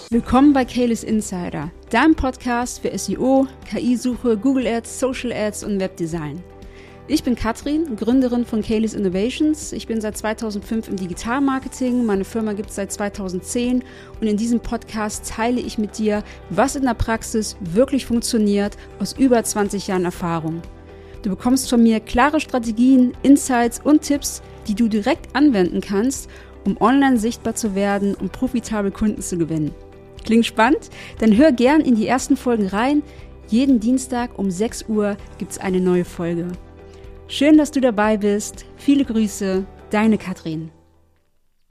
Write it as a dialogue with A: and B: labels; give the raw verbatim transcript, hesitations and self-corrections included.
A: Willkommen bei Kalis Insider, deinem Podcast für S E O, K I-Suche, Google Ads, Social Ads und Webdesign. Ich bin Katrin, Gründerin von Kalis Innovations. Ich bin seit zweitausendfünf im Digitalmarketing. Meine Firma gibt es seit zweitausendzehn und in diesem Podcast teile ich mit dir, was in der Praxis wirklich funktioniert, aus über zwanzig Jahren Erfahrung. Du bekommst von mir klare Strategien, Insights und Tipps, die du direkt anwenden kannst, um online sichtbar zu werden und profitable Kunden zu gewinnen. Klingt spannend? Dann hör gern in die ersten Folgen rein. Jeden Dienstag um sechs Uhr gibt es eine neue Folge. Schön, dass du dabei bist. Viele Grüße, deine Katrin.